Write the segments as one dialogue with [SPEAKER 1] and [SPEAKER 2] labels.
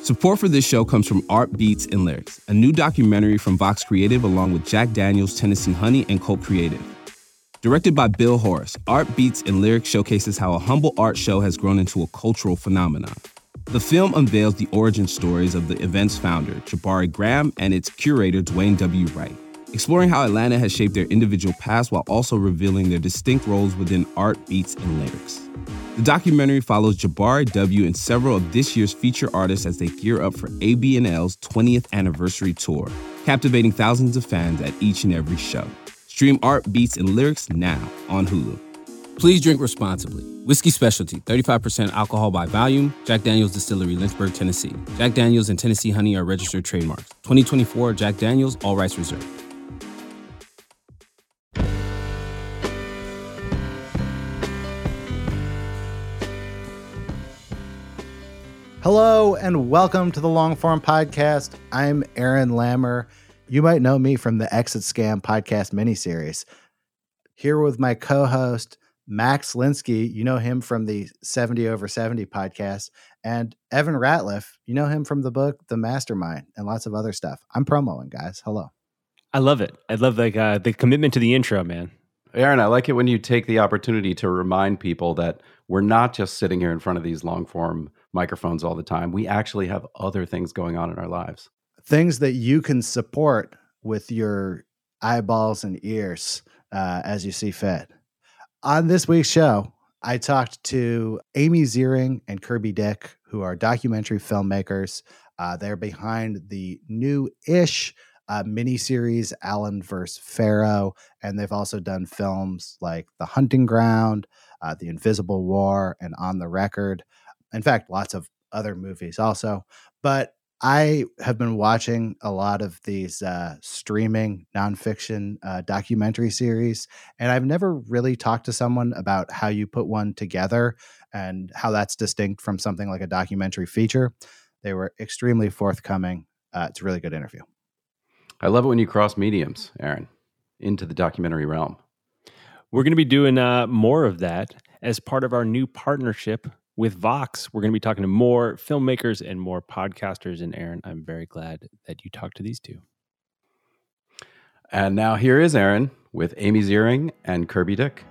[SPEAKER 1] Support for this show comes from Art Beats and Lyrics, a new documentary from Vox Creative along with Jack Daniels, Tennessee Honey, and Cult Creative. Directed by Bill Horace, Art Beats and Lyrics showcases how a humble art show has grown into a cultural phenomenon. The film unveils the origin stories of the event's founder, Jabari Graham, and its curator, Dwayne W. Wright, exploring how Atlanta has shaped their individual paths while also revealing their distinct roles within Art Beats and Lyrics. The documentary follows Jabari W. and several of this year's feature artists as they gear up for AB&L's 20th anniversary tour, captivating thousands of fans at each and every show. Stream Art Beats and Lyrics now on Hulu. Please drink responsibly. Whiskey Specialty, 35% alcohol by volume. Jack Daniel's Distillery, Lynchburg, Tennessee. Jack Daniel's and Tennessee Honey are registered trademarks. 2024 Jack Daniel's, all rights reserved.
[SPEAKER 2] Hello and welcome to the Longform Podcast. I'm Aaron Lammer. You might know me from the Exit Scam podcast miniseries. Here with my co-host, Max Linsky. You know him from the 70 Over 70 podcast. And Evan Ratliff. You know him from the book The Mastermind and lots of other stuff. I'm promoing, guys. Hello.
[SPEAKER 3] I love it. I love the commitment to the intro, man.
[SPEAKER 4] Aaron, I like it when you take the opportunity to remind people that we're not just sitting here in front of these long-form microphones all the time. We actually have other things going on in our lives.
[SPEAKER 2] Things that you can support with your eyeballs and ears as you see fit. On this week's show, I talked to Amy Ziering and Kirby Dick, who are documentary filmmakers. They're behind the new-ish miniseries Allen vs. Pharaoh, and they've also done films like The Hunting Ground, The Invisible War, and On the Record. In fact, lots of other movies also. But I have been watching a lot of these streaming nonfiction documentary series, and I've never really talked to someone about how you put one together and how that's distinct from something like a documentary feature. They were extremely forthcoming. It's a really good interview.
[SPEAKER 4] I love it when you cross mediums, Aaron, into the documentary realm.
[SPEAKER 3] We're going to be doing more of that as part of our new partnership with Vox. We're going to be talking to more filmmakers and more podcasters. And Aaron, I'm very glad that you talked to these two.
[SPEAKER 4] And now here is Aaron with Amy Ziering and Kirby Dick.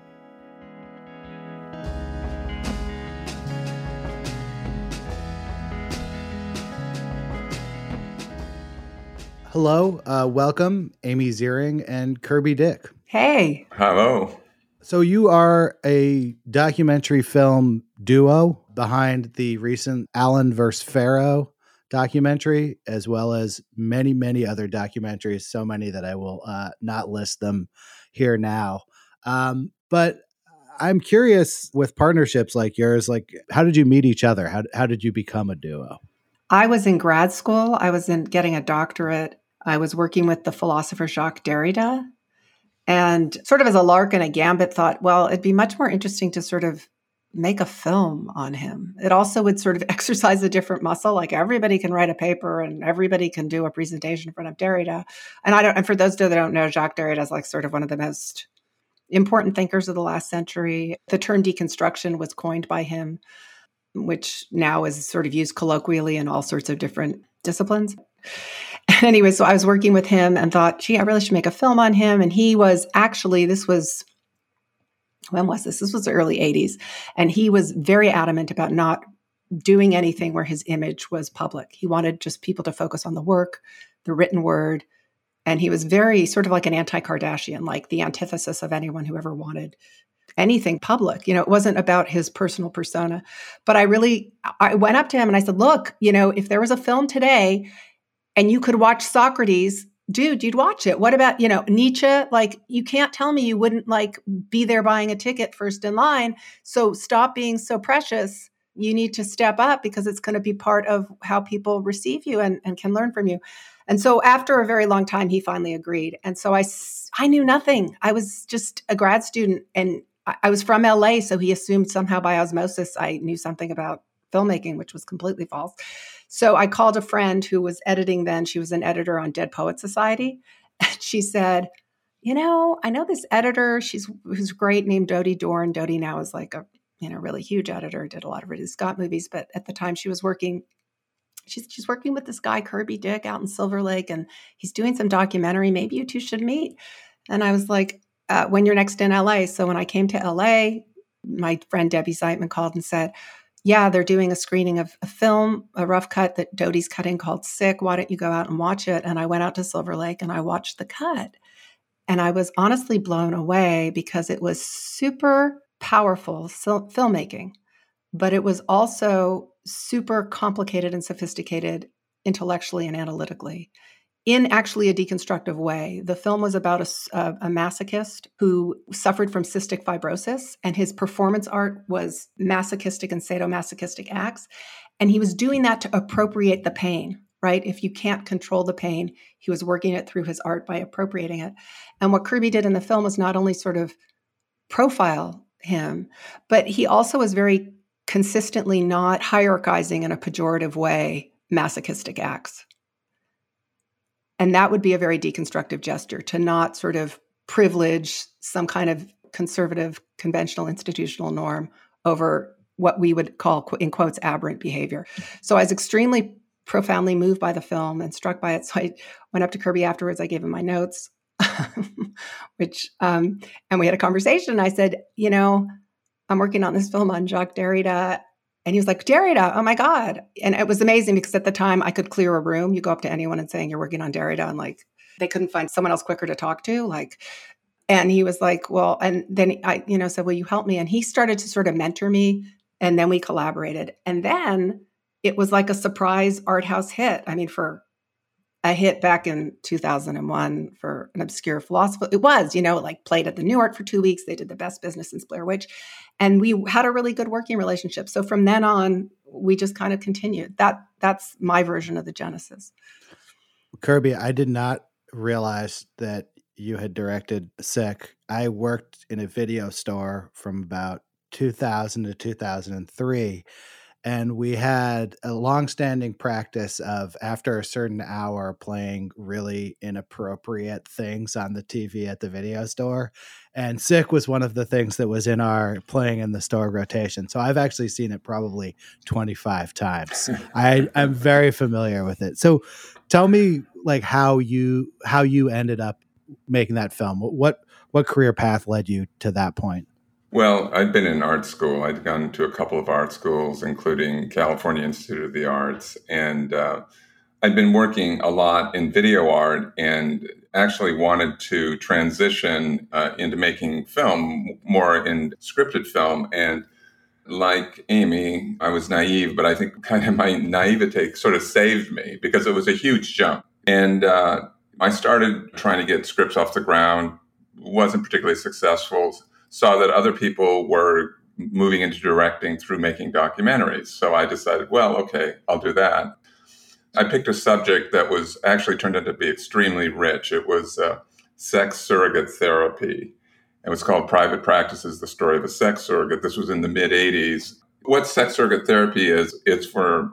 [SPEAKER 2] Hello, welcome, Amy Ziering and Kirby Dick.
[SPEAKER 5] Hey.
[SPEAKER 6] Hello.
[SPEAKER 2] So you are a documentary film duo behind the recent Allen vs. Pharaoh documentary, as well as many, many other documentaries, so many that I will not list them here now. But I'm curious, with partnerships like yours, like how did you meet each other? How did you become a duo?
[SPEAKER 5] I was in grad school. I was getting a doctorate. I was working with the philosopher Jacques Derrida. And sort of as a lark and a gambit thought, well, it'd be much more interesting to sort of make a film on him. It also would sort of exercise a different muscle. Like everybody can write a paper and everybody can do a presentation in front of Derrida. And for those that don't know, Jacques Derrida is like sort of one of the most important thinkers of the last century. The term deconstruction was coined by him, which now is sort of used colloquially in all sorts of different disciplines. Anyway, so I was working with him and thought, gee, I really should make a film on him. And he was actually, when was this? This was the early 80s. And he was very adamant about not doing anything where his image was public. He wanted just people to focus on the work, the written word. And he was very sort of like an anti-Kardashian, like the antithesis of anyone who ever wanted anything public. You know, it wasn't about his personal persona. But I went up to him and I said, look, if there was a film today and you could watch Socrates, dude, you'd watch it. What about, Nietzsche? Like, you can't tell me you wouldn't be there buying a ticket first in line. So stop being so precious. You need to step up because it's going to be part of how people receive you and can learn from you. And so after a very long time, he finally agreed. And so I knew nothing. I was just a grad student and I was from LA. So he assumed somehow by osmosis, I knew something about filmmaking, which was completely false. So I called a friend who was editing then. She was an editor on Dead Poets Society. And she said, I know this editor, who's great, named Dodie Dorn. Dodie now is like a really huge editor, did a lot of Ridley Scott movies. But at the time she was working she's working with this guy, Kirby Dick, out in Silver Lake, and he's doing some documentary. Maybe you two should meet. And I was like, when you're next in LA. So when I came to LA, my friend Debbie Zeitman called and said, yeah, they're doing a screening of a film, a rough cut that Dodie's cutting called Sick. Why don't you go out and watch it? And I went out to Silver Lake and I watched the cut. And I was honestly blown away because it was super powerful filmmaking, but it was also super complicated and sophisticated intellectually and analytically in actually a deconstructive way. The film was about a masochist who suffered from cystic fibrosis, and his performance art was masochistic and sadomasochistic acts. And he was doing that to appropriate the pain, right? If you can't control the pain, he was working it through his art by appropriating it. And what Kirby did in the film was not only sort of profile him, but he also was very consistently not hierarchizing in a pejorative way masochistic acts. And that would be a very deconstructive gesture, to not sort of privilege some kind of conservative, conventional, institutional norm over what we would call, in quotes, aberrant behavior. So I was extremely profoundly moved by the film and struck by it. So I went up to Kirby afterwards. I gave him my notes, and we had a conversation. I said, I'm working on this film on Jacques Derrida. And he was like, Derrida, oh my God. And it was amazing because at the time I could clear a room. You go up to anyone and saying you're working on Derrida, and like, they couldn't find someone else quicker to talk to. And he was like, well, and then I, said, will you help me? And he started to sort of mentor me, and then we collaborated. And then it was like a surprise art house hit. I mean, for a hit back in 2001 for an obscure philosopher, it was, played at the New Art for 2 weeks. They did the best business since Blair Witch. And we had a really good working relationship. So from then on, we just kind of continued. That's my version of the genesis.
[SPEAKER 2] Kirby, I did not realize that you had directed Sick. I worked in a video store from about 2000 to 2003. And we had a longstanding practice of, after a certain hour, playing really inappropriate things on the TV at the video store. And Sick was one of the things that was in our playing in the store rotation. So I've actually seen it probably 25 times. I'm very familiar with it. So tell me, how you ended up making that film. What career path led you to that point?
[SPEAKER 6] Well, I'd been in art school. I'd gone to a couple of art schools, including California Institute of the Arts. And I'd been working a lot in video art and actually wanted to transition into making film, more in scripted film. And like Amy, I was naive, but I think kind of my naivete sort of saved me because it was a huge jump. And I started trying to get scripts off the ground, wasn't particularly successful. Saw that other people were moving into directing through making documentaries. So I decided, well, okay, I'll do that. I picked a subject that was actually turned out to be extremely rich. It was sex surrogate therapy. It was called Private Practices, the Story of a Sex Surrogate. This was in the mid-'80s. What sex surrogate therapy is, it's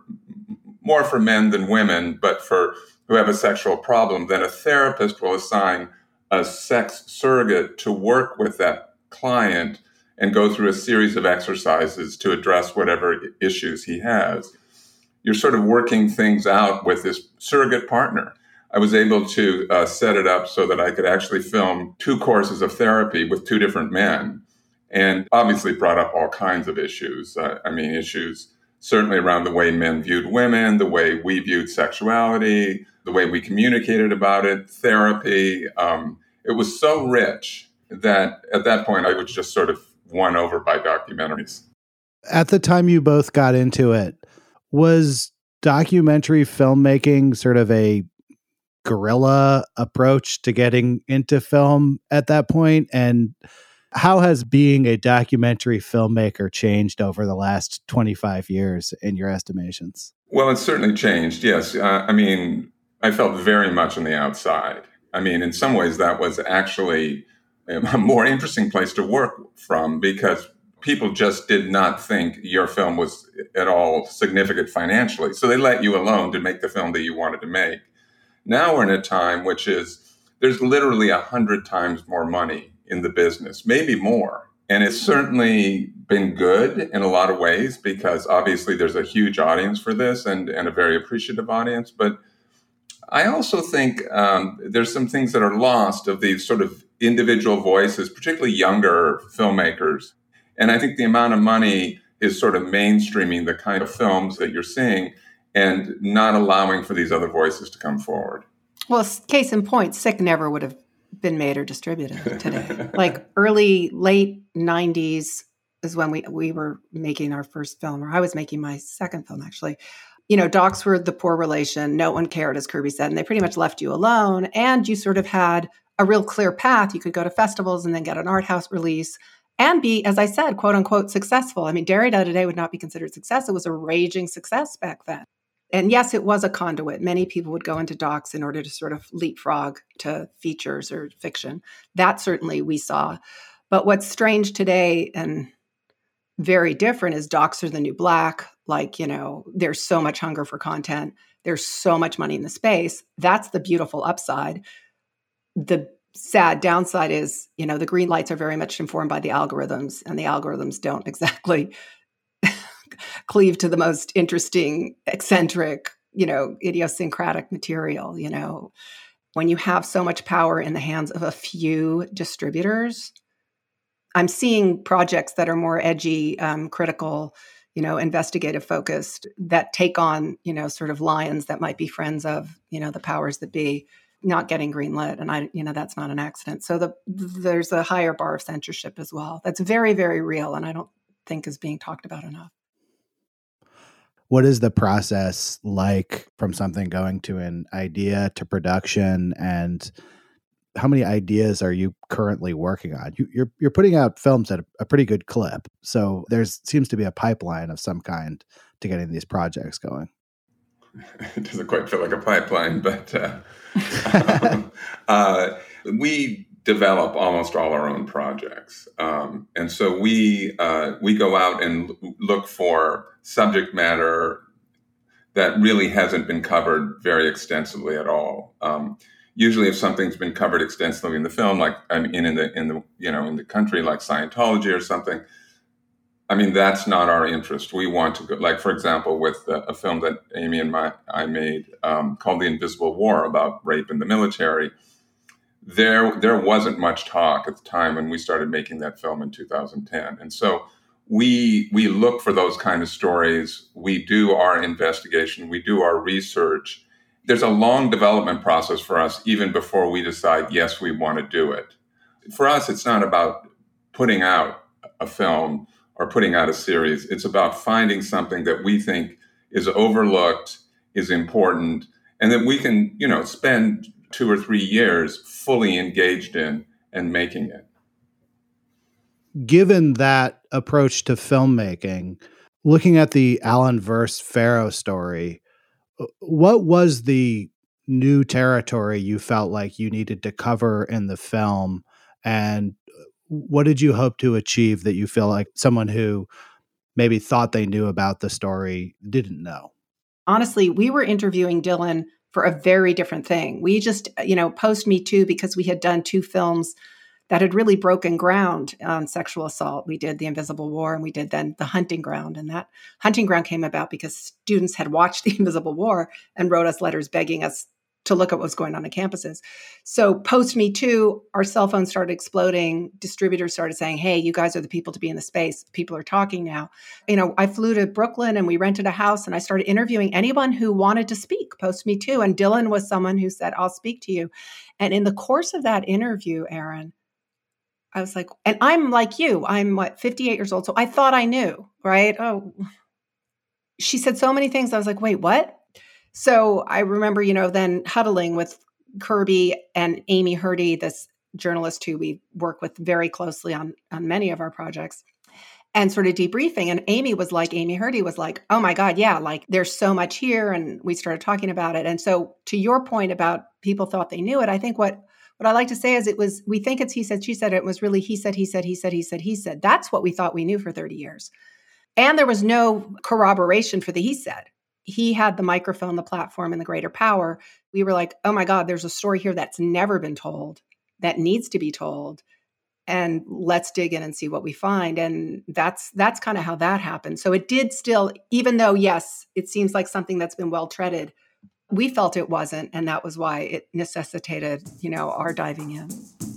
[SPEAKER 6] more for men than women, but for who have a sexual problem, then a therapist will assign a sex surrogate to work with that client and go through a series of exercises to address whatever issues he has. You're sort of working things out with this surrogate partner. I was able to set it up so that I could actually film 2 courses of therapy with 2 different men, and obviously brought up all kinds of issues. Issues certainly around the way men viewed women, the way we viewed sexuality, the way we communicated about it, therapy. It was so rich that at that point I was just sort of won over by documentaries.
[SPEAKER 2] At the time you both got into it, was documentary filmmaking sort of a guerrilla approach to getting into film at that point? And how has being a documentary filmmaker changed over the last 25 years in your estimations?
[SPEAKER 6] Well, it's certainly changed, yes. I felt very much on the outside. In some ways that was actually a more interesting place to work from, because people just did not think your film was at all significant financially. So they let you alone to make the film that you wanted to make. Now we're in a time which is, there's literally 100 times more money in the business, maybe more, And it's certainly been good in a lot of ways because obviously there's a huge audience for this and a very appreciative audience. But I also think there's some things that are lost of these sort of individual voices, particularly younger filmmakers. And I think the amount of money is sort of mainstreaming the kind of films that you're seeing and not allowing for these other voices to come forward.
[SPEAKER 5] Well, case in point, Sick never would have been made or distributed today. Like late 90s is when we were making our first film, or I was making my second film, actually. Docs were the poor relation. No one cared, as Kirby said, and they pretty much left you alone. And you sort of had a real clear path. You could go to festivals and then get an art house release and be, as I said, quote unquote, successful. I mean, Derrida today would not be considered success. It was a raging success back then. And yes, it was a conduit. Many people would go into docs in order to sort of leapfrog to features or fiction. That certainly we saw. But what's strange today and very different is docs are the new black. Like, there's so much hunger for content. There's so much money in the space. That's the beautiful upside. The sad downside is, the green lights are very much informed by the algorithms, and the algorithms don't exactly cleave to the most interesting, eccentric, idiosyncratic material. When you have so much power in the hands of a few distributors, I'm seeing projects that are more edgy, critical, investigative focused, that take on, sort of lions that might be friends of, the powers that be, not getting greenlit. And that's not an accident. So there's a higher bar of censorship as well. That's very, very real. And I don't think is being talked about enough.
[SPEAKER 2] What is the process like from something going to an idea to production, and how many ideas are you currently working on? You're putting out films at a pretty good clip, so seems to be a pipeline of some kind to getting these projects going.
[SPEAKER 6] It doesn't quite feel like a pipeline, but we develop almost all our own projects, and so we go out and look for subject matter that really hasn't been covered very extensively at all. Usually, if something's been covered extensively in the film, like in the country, like Scientology or something, that's not our interest. We want to go, like, for example, with a film that Amy and I made called The Invisible War about rape in the military. There wasn't much talk at the time when we started making that film in 2010, and so we look for those kind of stories. We do our investigation. We do our research. There's a long development process for us even before we decide, yes, we want to do it. For us, it's not about putting out a film or putting out a series. It's about finding something that we think is overlooked, is important, and that we can, spend 2 or 3 years fully engaged in and making it.
[SPEAKER 2] Given that approach to filmmaking, looking at the Alan Verse Pharaoh story, what was the new territory you felt like you needed to cover in the film, and what did you hope to achieve that you feel like someone who maybe thought they knew about the story didn't know?
[SPEAKER 5] Honestly, we were interviewing Dylan for a very different thing. We just, post Me Too, because we had done 2 films that had really broken ground on sexual assault. We did The Invisible War, and we did then The Hunting Ground. And that Hunting Ground came about because students had watched The Invisible War and wrote us letters begging us to look at what was going on campuses. So post Me Too, our cell phones started exploding. Distributors started saying, hey, you guys are the people to be in the space. People are talking now. I flew to Brooklyn and we rented a house and I started interviewing anyone who wanted to speak post Me Too. And Dylan was someone who said, I'll speak to you. And in the course of that interview, Aaron, I was like, and I'm like you, I'm 58 years old. So I thought I knew, right? Oh, she said so many things. I was like, wait, what? So I remember, then huddling with Kirby and Amy Hurdy, this journalist who we work with very closely on many of our projects, and sort of debriefing. And Amy Hurdy was like, oh my God, yeah, like there's so much here. And we started talking about it. And so to your point about people thought they knew it, I think what I like to say is we think it's he said, she said, it was really he said, he said, he said, he said, he said. That's what we thought we knew for 30 years. And there was no corroboration for the he said. He had the microphone, the platform, and the greater power. We were like, oh my God, there's a story here that's never been told, that needs to be told. and let's dig in and see what we find. And that's kind of how that happened. So it did still, even though, yes, it seems like something that's been well treaded, we felt it wasn't. And that was why it necessitated, our diving in.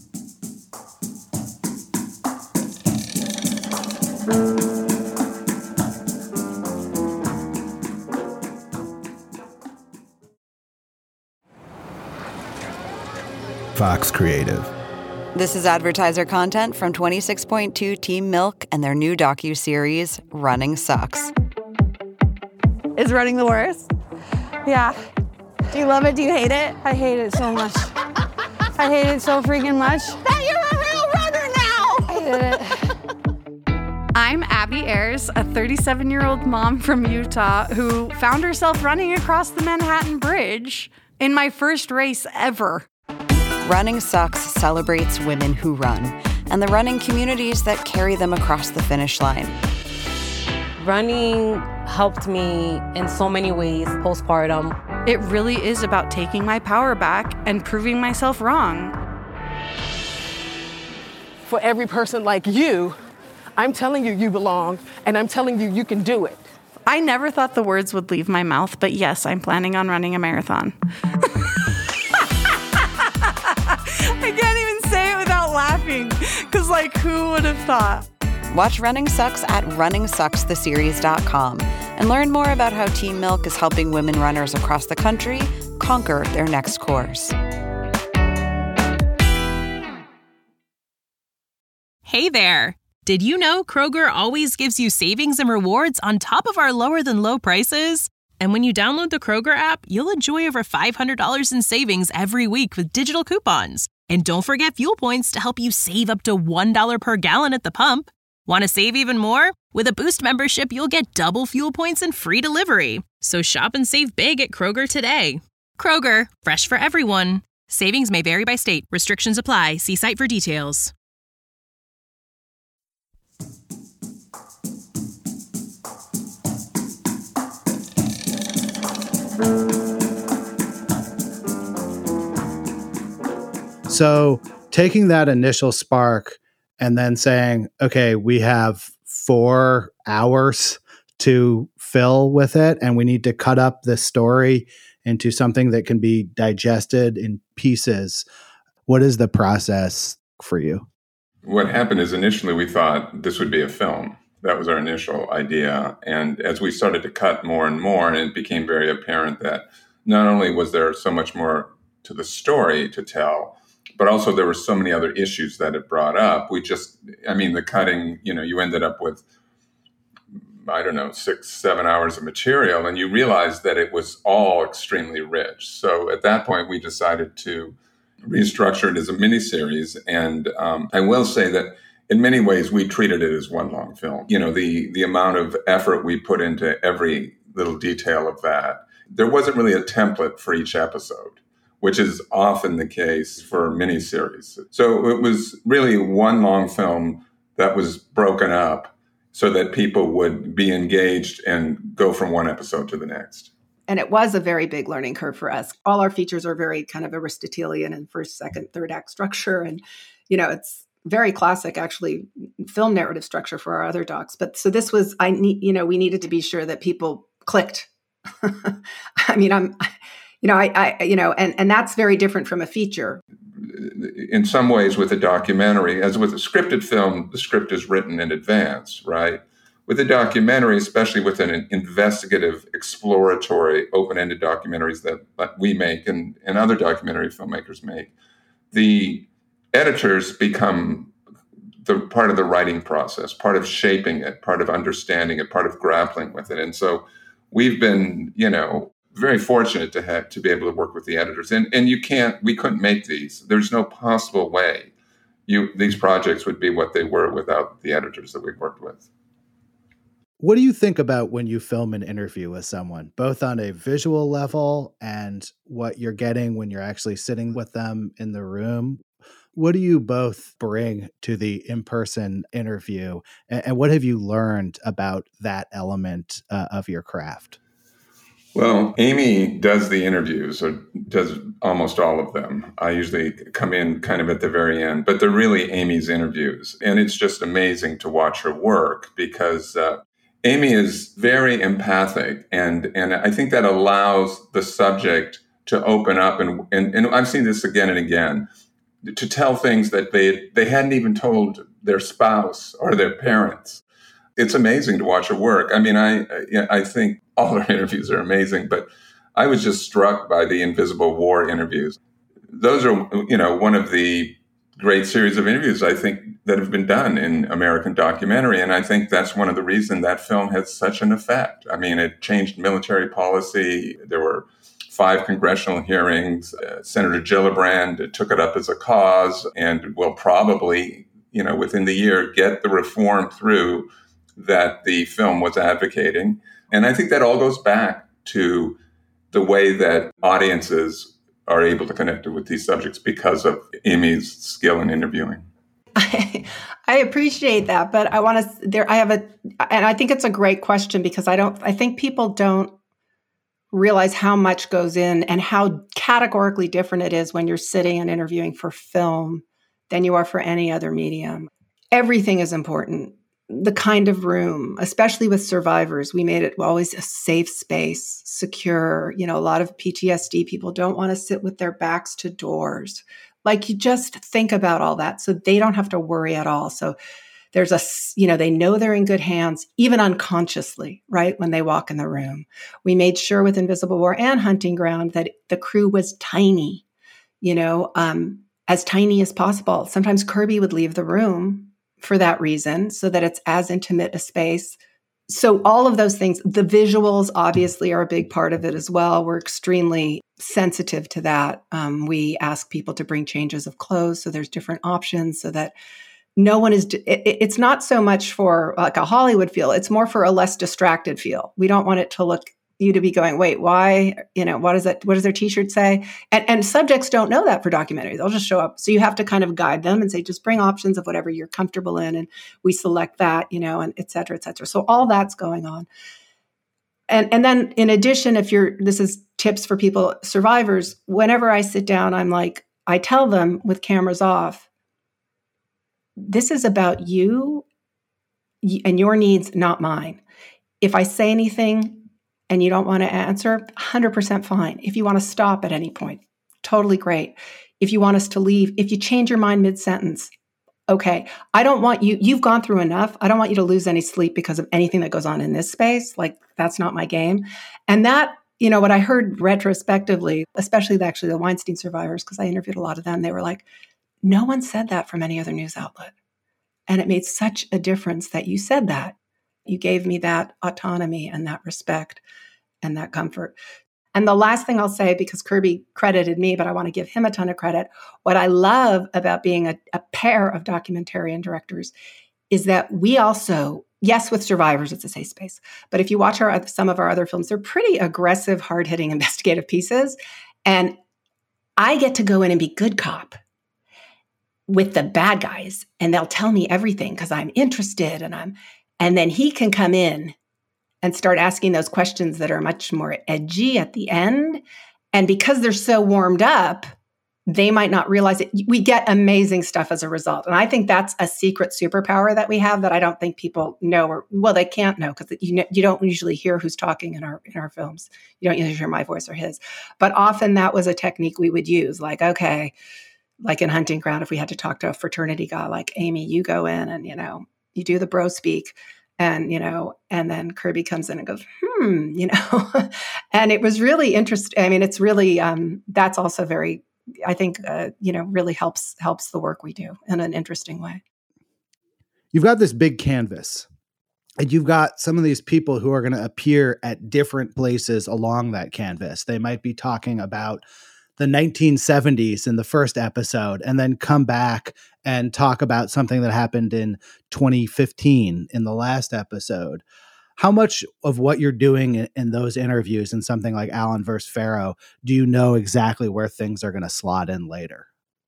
[SPEAKER 2] Vox Creative.
[SPEAKER 7] This is advertiser content from 26.2 Team Milk and their new docuseries, Running Sucks.
[SPEAKER 8] Is running the worst? Yeah. Do you love it? Do you hate it? I hate it so much. I hate it so freaking much. That you're a real runner now! I hate it.
[SPEAKER 9] I'm Abby Ayers, a 37-year-old mom from Utah who found herself running across the Manhattan Bridge in my first race ever.
[SPEAKER 7] Running Sucks celebrates women who run and the running communities that carry them across the finish line.
[SPEAKER 10] Running helped me in so many ways postpartum.
[SPEAKER 9] It really is about taking my power back and proving myself wrong.
[SPEAKER 11] For every person like you, I'm telling you you belong, and I'm telling you you can do it.
[SPEAKER 9] I never thought the words would leave my mouth, but yes, I'm planning on running a marathon. I can't even say it without laughing, because who would have thought?
[SPEAKER 7] Watch Running Sucks at runningsuckstheseries.com and learn more about how Team Milk is helping women runners across the country conquer their next course.
[SPEAKER 12] Hey there! Did you know Kroger always gives you savings and rewards on top of our lower-than-low prices? And when you download the Kroger app, you'll enjoy over $500 in savings every week with digital coupons. And don't forget fuel points to help you save up to $1 per gallon at the pump. Want to save even more? With a Boost membership, you'll get double fuel points and free delivery. So shop and save big at Kroger today. Kroger, fresh for everyone. Savings may vary by state. Restrictions apply. See site for details.
[SPEAKER 2] So taking that initial spark and then saying, okay, we have 4 hours to fill with it, and we need to cut up the story into something that can be digested in pieces. What is the process for you?
[SPEAKER 6] What happened is initially we thought this would be a film. That was our initial idea. And as we started to cut more and more, and it became very apparent that not only was there so much more to the story to tell, but also there were so many other issues that it brought up. The cutting, you ended up with, 6-7 hours of material, and you realized that it was all extremely rich. So at that point, we decided to restructure it as a miniseries. And I will say that in many ways, we treated it as one long film. The amount of effort we put into every little detail of that. There wasn't really a template for each episode, which is often the case for miniseries. So it was really one long film that was broken up so that people would be engaged and go from one episode to the next.
[SPEAKER 5] And it was a very big learning curve for us. All our features are very kind of Aristotelian and first, second, third act structure. And, it's very classic, actually, film narrative structure for our other docs. But so this was, we needed to be sure that people clicked. And that's very different from a feature.
[SPEAKER 6] In some ways, with a documentary, as with a scripted film, the script is written in advance, right? With a documentary, especially with an investigative, exploratory, open-ended documentaries that we make and other documentary filmmakers make, the editors become the part of the writing process, part of shaping it, part of understanding it, part of grappling with it. And so we've been, very fortunate to be able to work with the editors. And we couldn't make these. There's no possible way these projects would be what they were without the editors that we've worked with.
[SPEAKER 2] What do you think about when you film an interview with someone, both on a visual level and what you're getting when you're actually sitting with them in the room? What do you both bring to the in-person interview? And what have you learned about that element of your craft?
[SPEAKER 6] Well, Amy does the interviews, or does almost all of them. I usually come in kind of at the very end, but they're really Amy's interviews. And it's just amazing to watch her work because Amy is very empathic. And I think that allows the subject to open up. And I've seen this again and again, to tell things that they hadn't even told their spouse or their parents. It's amazing to watch her work. I mean, I think all her interviews are amazing, but I was just struck by the Invisible War interviews. Those are, one of the great series of interviews, I think, that have been done in American documentary. And I think that's one of the reasons that film had such an effect. I mean, it changed military policy. There were 5 congressional hearings. Senator Gillibrand took it up as a cause and will probably, within the year, get the reform through that the film was advocating. And I think that all goes back to the way that audiences are able to connect with these subjects because of Amy's skill in interviewing.
[SPEAKER 5] I appreciate that, but and I think it's a great question because I think people don't realize how much goes in and how categorically different it is when you're sitting and interviewing for film than you are for any other medium. Everything is important. The kind of room, especially with survivors, we made it always a safe space, secure. A lot of PTSD people don't want to sit with their backs to doors. Like, you just think about all that so they don't have to worry at all. So there's they know they're in good hands, even unconsciously, right? When they walk in the room. We made sure with Invisible War and Hunting Ground that the crew was tiny, as tiny as possible. Sometimes Kirby would leave the room for that reason, so that it's as intimate a space. So all of those things, the visuals obviously are a big part of it as well. We're extremely sensitive to that. We ask people to bring changes of clothes, so there's different options so that no one is, it's not so much for like a Hollywood feel, it's more for a less distracted feel. We don't want it to look, you to be going, wait, why, what is that? What does their t-shirt say? And subjects don't know that for documentaries. They'll just show up. So you have to kind of guide them and say, just bring options of whatever you're comfortable in. And we select that, and et cetera, et cetera. So all that's going on. And then in addition, this is tips for people, survivors, whenever I sit down, I'm like, I tell them with cameras off, this is about you and your needs, not mine. If I say anything and you don't want to answer, 100% fine. If you want to stop at any point, totally great. If you want us to leave, if you change your mind mid-sentence, okay. I don't want you've gone through enough. I don't want you to lose any sleep because of anything that goes on in this space. Like, that's not my game. And that, what I heard retrospectively, especially the Weinstein survivors, because I interviewed a lot of them, they were like, no one said that from any other news outlet. And it made such a difference that you said that. You gave me that autonomy and that respect and that comfort. And the last thing I'll say, because Kirby credited me, but I want to give him a ton of credit. What I love about being a pair of documentarian directors is that we also, yes, with survivors, it's a safe space. But if you watch some of our other films, they're pretty aggressive, hard-hitting investigative pieces. And I get to go in and be good cop with the bad guys. And they'll tell me everything because I'm interested and then he can come in and start asking those questions that are much more edgy at the end. And because they're so warmed up, they might not realize it. We get amazing stuff as a result. And I think that's a secret superpower that we have that I don't think people know, they can't know, because you don't usually hear who's talking in our films. You don't usually hear my voice or his. But often that was a technique we would use. Like, okay, like in Hunting Ground, if we had to talk to a fraternity guy, like, Amy, you go in and, you do the bro speak. And, and then Kirby comes in and goes, and it was really interesting. I mean, it's really, that's also very, I think, really helps the work we do in an interesting way.
[SPEAKER 2] You've got this big canvas and you've got some of these people who are going to appear at different places along that canvas. They might be talking about the 1970s in the first episode and then come back and talk about something that happened in 2015 in the last episode. How much of what you're doing in those interviews in something like Allen versus Farrow do you know exactly where things are going to slot in later?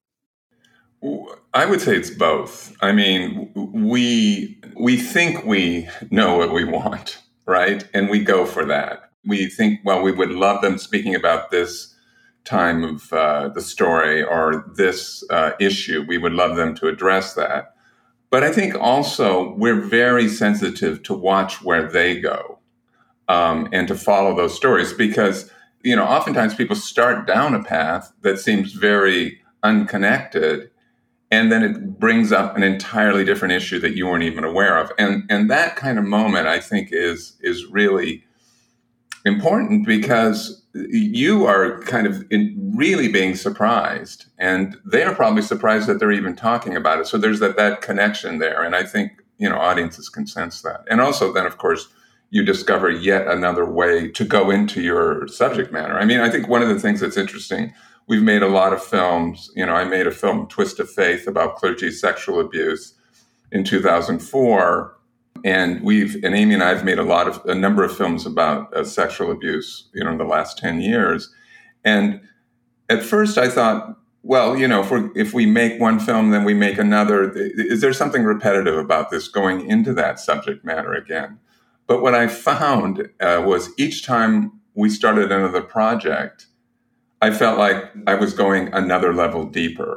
[SPEAKER 6] I would say it's both. I mean, we think we know what we want, right? And we go for that. We think, well, we would love them speaking about this time of the story or this issue. We would love them to address that. But I think also we're very sensitive to watch where they go and to follow those stories because, oftentimes people start down a path that seems very unconnected, and then it brings up an entirely different issue that you weren't even aware of. And that kind of moment, I think, is really important because you are kind of really being surprised, and they are probably surprised that they're even talking about it. So there's that connection there. And I think, audiences can sense that. And also then, of course, you discover yet another way to go into your subject matter. I mean, I think one of the things that's interesting, we've made a lot of films. I made a film, Twist of Faith, about clergy sexual abuse in 2004. And Amy and I have made a number of films about sexual abuse, in the last 10 years. And at first I thought, well, if we make one film, then we make another. Is there something repetitive about this going into that subject matter again? But what I found was each time we started another project, I felt like I was going another level deeper.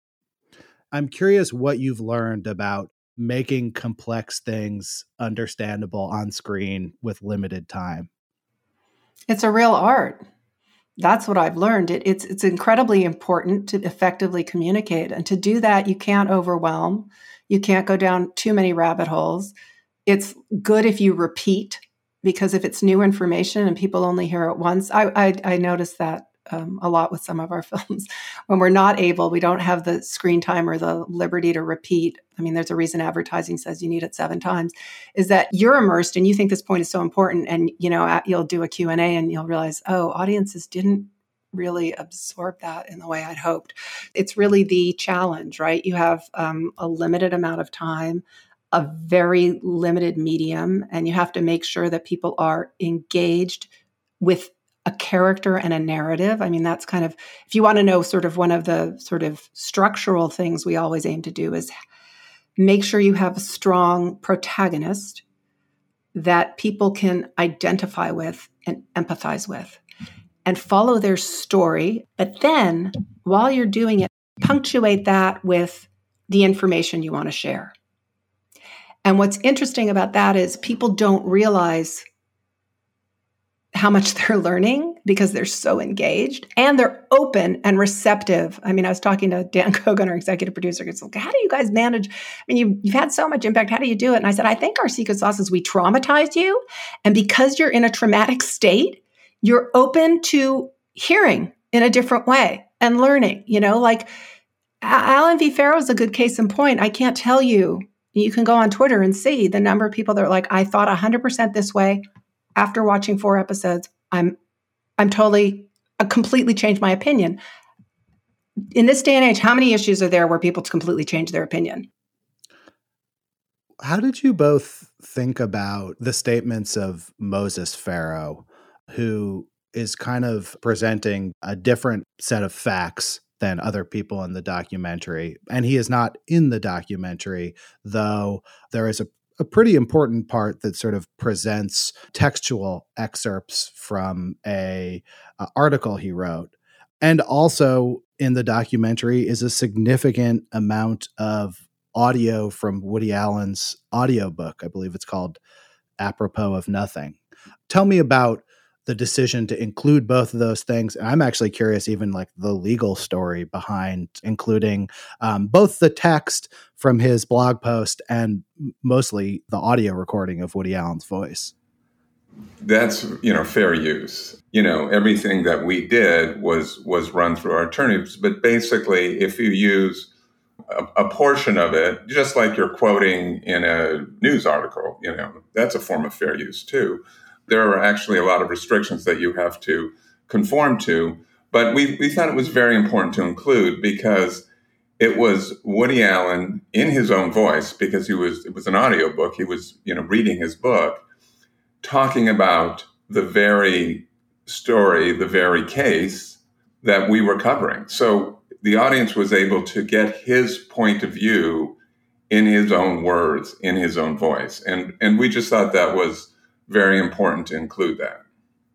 [SPEAKER 2] I'm curious what you've learned about making complex things understandable on screen with limited time.
[SPEAKER 5] It's a real art. That's what I've learned. It's incredibly important to effectively communicate. And to do that, you can't overwhelm. You can't go down too many rabbit holes. It's good if you repeat, because if it's new information and people only hear it once, I noticed that a lot with some of our films. When we're not able, we don't have the screen time or the liberty to repeat. I mean, there's a reason advertising says you need it 7 times, is that you're immersed and you think this point is so important. And, you'll do a Q&A and you'll realize, audiences didn't really absorb that in the way I'd hoped. It's really the challenge, right? You have a limited amount of time, a very limited medium, and you have to make sure that people are engaged with a character and a narrative. I mean, that's kind of, if you want to know sort of one of the sort of structural things we always aim to do is make sure you have a strong protagonist that people can identify with and empathize with and follow their story. But then while you're doing it, punctuate that with the information you want to share. And what's interesting about that is people don't realize how much they're learning because they're so engaged and they're open and receptive. I mean, I was talking to Dan Kogan, our executive producer. He's like, how do you guys manage? I mean, you've had so much impact. How do you do it? And I said, I think our secret sauce is we traumatize you. And because you're in a traumatic state, you're open to hearing in a different way and learning, like Alan V. Farrow is a good case in point. I can't tell you. You can go on Twitter and see the number of people that are like, I thought 100% this way. After watching 4 episodes, I completely changed my opinion. In this day and age, how many issues are there where people completely change their opinion?
[SPEAKER 2] How did you both think about the statements of Moses Farrow, who is kind of presenting a different set of facts than other people in the documentary? And he is not in the documentary, though there is a pretty important part that sort of presents textual excerpts from a article he wrote. And also in the documentary is a significant amount of audio from Woody Allen's audiobook. I believe it's called Apropos of Nothing. Tell me about the decision to include both of those things. And I'm actually curious, even like the legal story behind including both the text from his blog post and mostly the audio recording of Woody Allen's voice.
[SPEAKER 6] That's, fair use. Everything that we did was run through our attorneys. But basically, if you use a portion of it, just like you're quoting in a news article, that's a form of fair use too. There are actually a lot of restrictions that you have to conform to, but we thought it was very important to include because it was Woody Allen in his own voice, because it was an audiobook. He was, reading his book, talking about the very story, the very case that we were covering. So the audience was able to get his point of view in his own words, in his own voice. And we just thought that was very important to include that.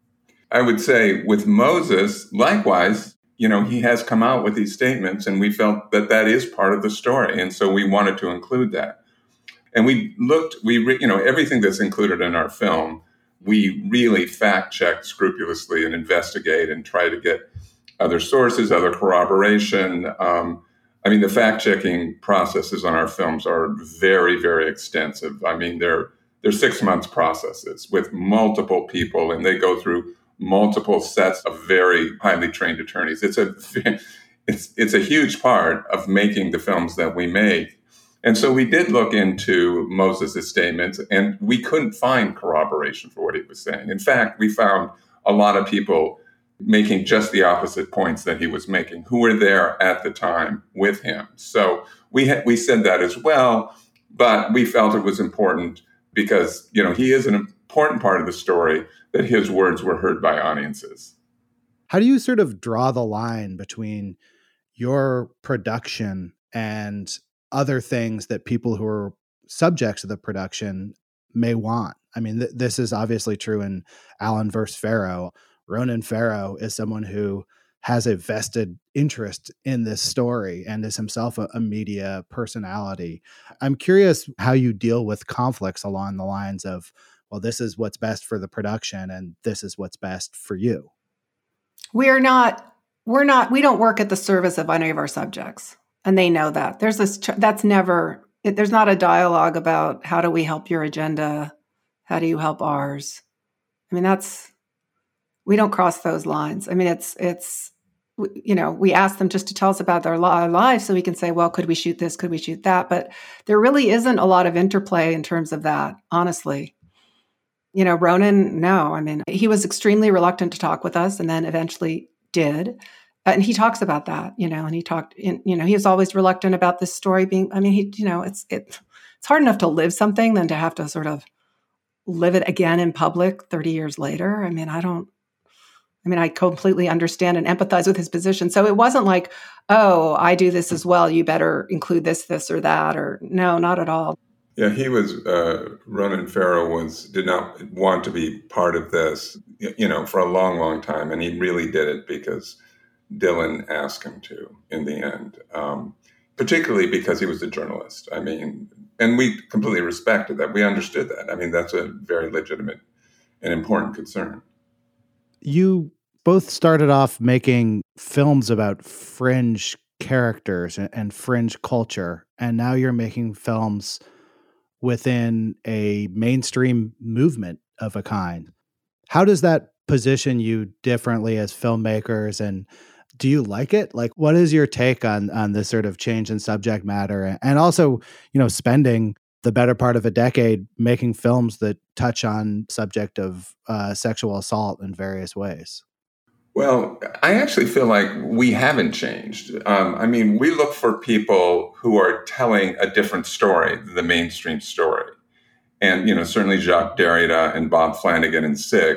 [SPEAKER 6] I would say with Moses, likewise, he has come out with these statements, and we felt that that is part of the story. And so we wanted to include that. And everything that's included in our film, we really fact check scrupulously and investigate and try to get other sources, other corroboration. The fact checking processes on our films are very, very extensive. They're 6 months processes with multiple people, and they go through multiple sets of very highly trained attorneys. It's a huge part of making the films that we make. And so we did look into Moses' statements, and we couldn't find corroboration for what he was saying. In fact, we found a lot of people making just the opposite points that he was making, who were there at the time with him. So we said that as well, but we felt it was important because, he is an important part of the story, that his words were heard by audiences.
[SPEAKER 2] How do you sort of draw the line between your production and other things that people who are subjects of the production may want? This is obviously true in Allen versus Farrow. Ronan Farrow is someone who has a vested interest in this story and is himself a media personality. I'm curious how you deal with conflicts along the lines of, well, this is what's best for the production and this is what's best for you.
[SPEAKER 5] We don't work at the service of any of our subjects. And they know that. There's not a dialogue about how do we help your agenda? How do you help ours? We don't cross those lines. We ask them just to tell us about their lives so we can say, well, could we shoot this? Could we shoot that? But there really isn't a lot of interplay in terms of that, honestly. Ronan, no. He was extremely reluctant to talk with us and then eventually did. And he talks about that, and he was always reluctant about this story being, it's hard enough to live something than to have to sort of live it again in public 30 years later. I completely understand and empathize with his position. So it wasn't like, oh, I do this as well, you better include this or that, or no, not at all.
[SPEAKER 6] Yeah, he was, Ronan Farrow did not want to be part of this, for a long, long time. And he really did it because Dylan asked him to in the end, particularly because he was a journalist. And we completely respected that. We understood that. That's a very legitimate and important concern.
[SPEAKER 2] You both started off making films about fringe characters and fringe culture, and now you're making films within a mainstream movement of a kind. How does that position you differently as filmmakers, and do you like it? Like, what is your take on this sort of change in subject matter? And also, spending the better part of a decade making films that touch on subject of sexual assault in various ways.
[SPEAKER 6] Well, I actually feel like we haven't changed. We look for people who are telling a different story than the mainstream story. And, certainly Jacques Derrida and Bob Flanagan in Sick.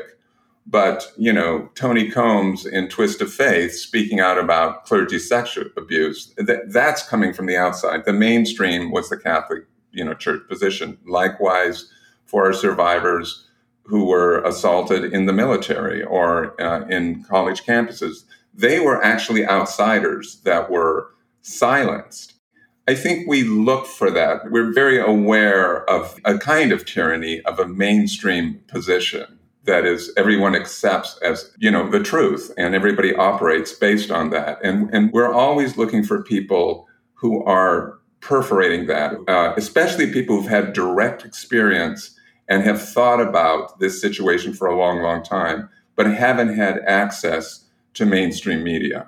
[SPEAKER 6] But, Tony Combs in Twist of Faith speaking out about clergy sexual abuse, that's coming from the outside. The mainstream was the Catholic, church position. Likewise, for our survivors who were assaulted in the military or in college campuses, they were actually outsiders that were silenced. I think we look for that. We're very aware of a kind of tyranny of a mainstream position. That is, everyone accepts as, the truth, and everybody operates based on that. And we're always looking for people who are perforating that, especially people who've had direct experience and have thought about this situation for a long, long time, but haven't had access to mainstream media.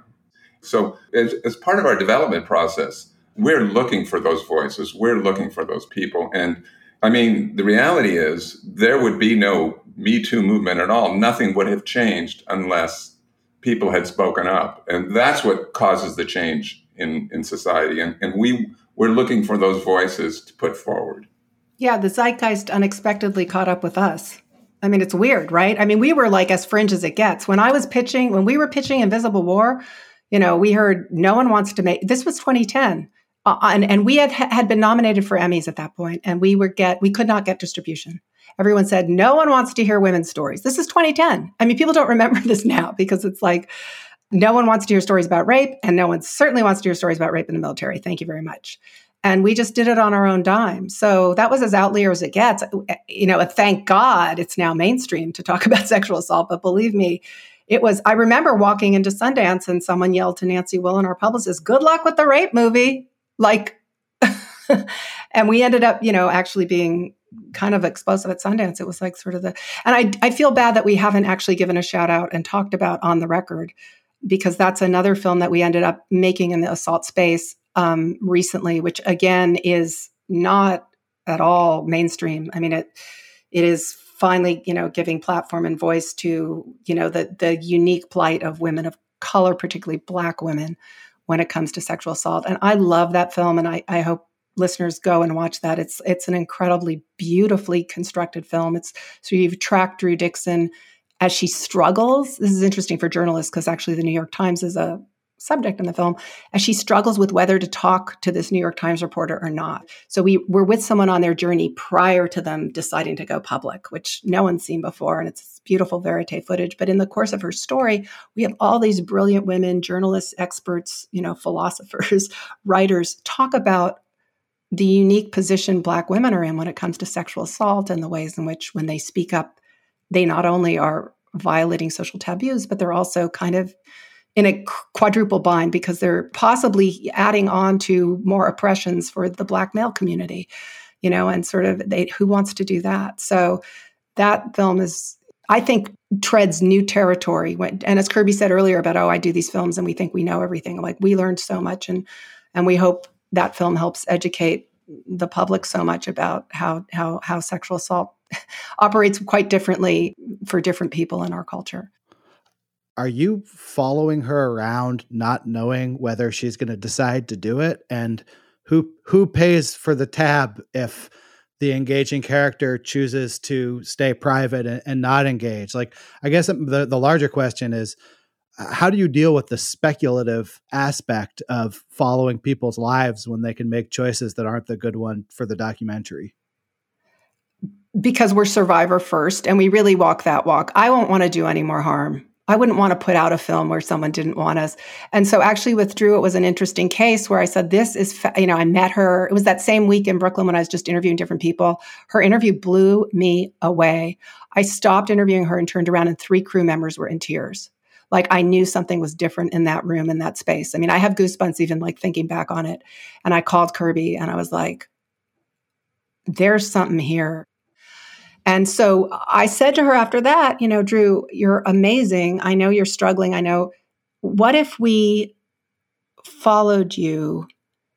[SPEAKER 6] So as part of our development process, we're looking for those voices. We're looking for those people. And the reality is there would be no Me Too movement at all. Nothing would have changed unless people had spoken up. And that's what causes the change in society. And we're looking for those voices to put forward.
[SPEAKER 5] Yeah, the zeitgeist unexpectedly caught up with us. It's weird, right? We were like as fringe as it gets. When we were pitching Invisible War, we heard no one wants to make, this was 2010. And we had been nominated for Emmys at that point, and we could not get distribution. everyone said, no one wants to hear women's stories. This is 2010. I mean, people don't remember this now because it's like, no one wants to hear stories about rape, and no one certainly wants to hear stories about rape in the military. Thank you very much. And we just did it on our own dime. So that was as out there as it gets. You know, thank God it's now mainstream to talk about sexual assault. But believe me, I remember walking into Sundance and someone yelled to Nancy Willen, our publicist, good luck with the rape movie. Like, and we ended up, actually being kind of explosive at Sundance. It was like sort of and I feel bad that we haven't actually given a shout out and talked about On the Record, because that's another film that we ended up making in the assault space recently, which again is not at all mainstream. I mean, it is finally, giving platform and voice to, the unique plight of women of color, particularly Black women, when it comes to sexual assault. And I love that film, and I hope listeners go and watch that. It's an incredibly beautifully constructed film. So you've tracked Drew Dixon as she struggles. This is interesting for journalists because actually the New York Times is a subject in the film, as she struggles with whether to talk to this New York Times reporter or not. So we're with someone on their journey prior to them deciding to go public, which no one's seen before. And it's beautiful verite footage. But in the course of her story, we have all these brilliant women, journalists, experts, philosophers, writers, talk about the unique position Black women are in when it comes to sexual assault and the ways in which when they speak up, they not only are violating social taboos, but they're also kind of in a quadruple bind because they're possibly adding on to more oppressions for the Black male community, and sort of who wants to do that? So that film I think, treads new territory. And as Kirby said earlier about, I do these films and we think we know everything. Like, we learned so much, and we hope that film helps educate the public so much about how sexual assault operates quite differently for different people in our culture.
[SPEAKER 2] Are you following her around not knowing whether she's going to decide to do it? And who pays for the tab if the engaging character chooses to stay private and not engage? Like, I guess the larger question is, how do you deal with the speculative aspect of following people's lives when they can make choices that aren't the good one for the documentary?
[SPEAKER 5] Because we're survivor first and we really walk that walk. I won't want to do any more harm. I wouldn't want to put out a film where someone didn't want us. And so actually with Drew, it was an interesting case where I said, this is, I met her. It was that same week in Brooklyn when I was just interviewing different people. Her interview blew me away. I stopped interviewing her and turned around and 3 crew members were in tears. Like, I knew something was different in that room, in that space. I mean, I have goosebumps even like thinking back on it. And I called Kirby and I was like, there's something here. And so I said to her after that, Drew, you're amazing. I know you're struggling. I know. What if we followed you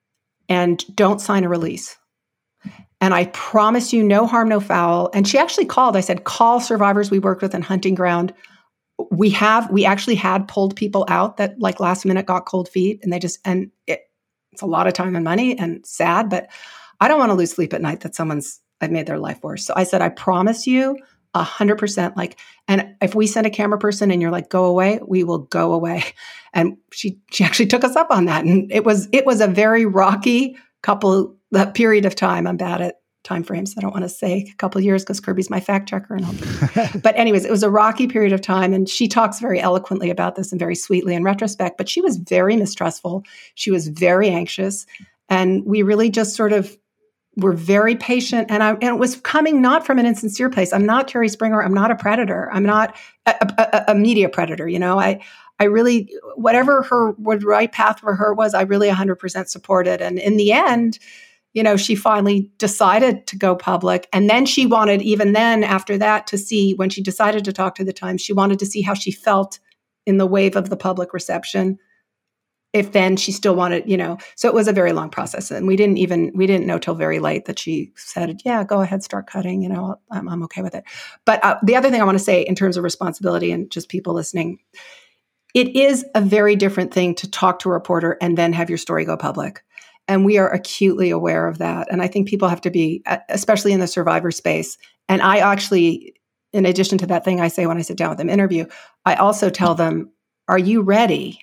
[SPEAKER 5] and don't sign a release? And I promise you no harm, no foul. And she actually called. I said, call survivors we worked with in Hunting Ground. We actually had pulled people out that like last minute got cold feet, and it's a lot of time and money and sad, but I don't want to lose sleep at night that I've made their life worse. So I said, I promise you 100%, and if we send a camera person and you're like, go away, we will go away. And she actually took us up on that. And it was a very rocky period of time. I'm bad at time frames. I don't want to say a couple of years because Kirby's my fact checker. But anyways, it was a rocky period of time. And she talks very eloquently about this and very sweetly in retrospect, but she was very mistrustful. She was very anxious. And we really just sort of were very patient. And it was coming not from an insincere place. I'm not Terry Springer. I'm not a predator. I'm not a media predator. I really, whatever her right path for her was, I really 100% supported. And in the end, she finally decided to go public. And then she wanted, even then after that, to see, when she decided to talk to the Times, she wanted to see how she felt in the wave of the public reception. If then she still wanted, so it was a very long process. And we didn't know till very late that she said, yeah, go ahead, start cutting, I'm okay with it. But the other thing I want to say in terms of responsibility and just people listening, it is a very different thing to talk to a reporter and then have your story go public. And we are acutely aware of that. And I think people have to be, especially in the survivor space. And I actually, in addition to that thing I say when I sit down with them interview, I also tell them, are you ready?